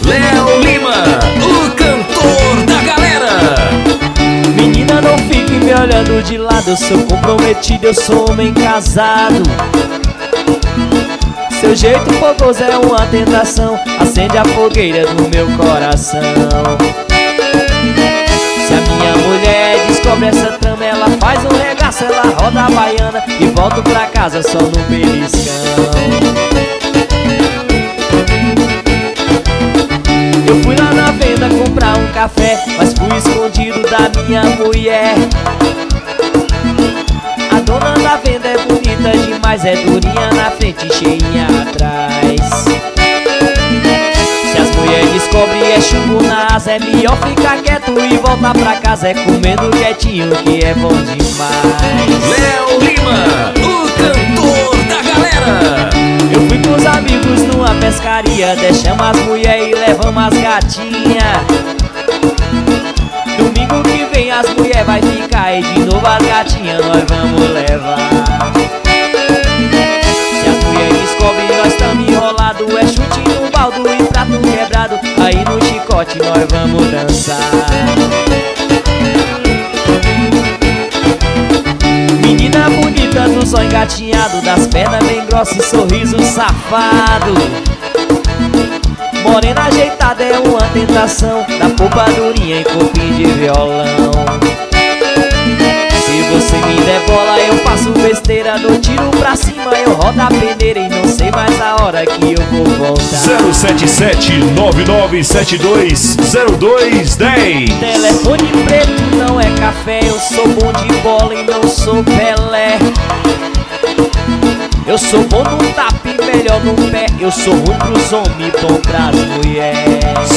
Léo Lima, o cantor da galera. Menina, não fique me olhando de lado, eu sou comprometido, eu sou homem casado. Seu jeito fogoso é uma tentação, acende a fogueira do meu coração. Se a minha mulher descobre essa trama, ela faz um regaço, ela roda a baiana e volta pra casa só no beliscão. Eu fui lá na venda comprar um café, mas fui escondido da minha mulher. A dona da venda é bonita demais, é durinha na frente e cheinha atrás. Se as mulheres descobrem é chumbo na asa, é melhor ficar quieto e voltar pra casa, é comendo quietinho que é bom demais. Léo Lima, o cantor da galera. Eu fui com os amigos numa pescaria, deixamos as mulheres e levamos as gatinhas. Domingo que vem as mulheres vai ficar e de novo as gatinhas nós vamos levar. Se as mulheres descobrem nós tamo enrolado, é chute no baldo e prato quebrado, aí no chicote nós vamos dançar. Menina bonita do sol engatinhado, das pernas bem grossas e sorriso safado. Morena ajeitada é uma tentação, da polpa durinha e corpinho de violão. Se você me der bola eu faço besteira, dou tiro pra cima, eu rodo a peneira e não sei mais a hora que eu vou voltar. 077-9972-0210. Telefone preto não é café, eu sou bom de bola e não sou Pelé. Eu sou bom no tapa e melhor no pé, eu sou ruim pros homens, bom pras mulheres.